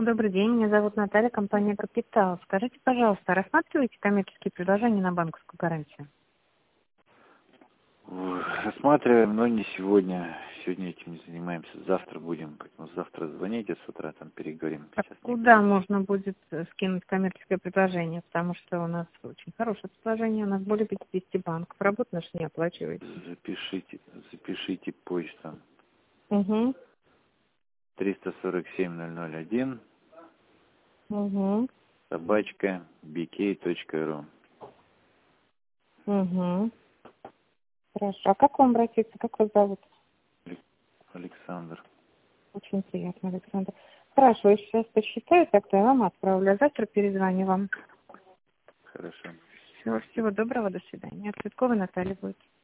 Добрый день, меня зовут Наталья, компания «Капитал». Скажите, пожалуйста, рассматриваете коммерческие предложения на банковскую гарантию? Рассматриваем, но не сегодня. Сегодня этим не занимаемся. Завтра будем. Поэтому завтра звоните с утра, там переговорим. А Сейчас куда никак. можно будет скинуть коммерческое предложение? Потому что у нас очень хорошее предложение, у нас более 50 банков. Работу нашу не оплачиваете. Запишите почту. Угу, 347 001 угу, собачка bk.ru. угу. Хорошо. А как вам обратиться? Как вас зовут? Александр. Очень приятно, Александр. Хорошо, я сейчас посчитаю, тогда я вам отправлю. А завтра перезвоню вам. Хорошо. Всего доброго, до свидания. Цветкова Наталья будет.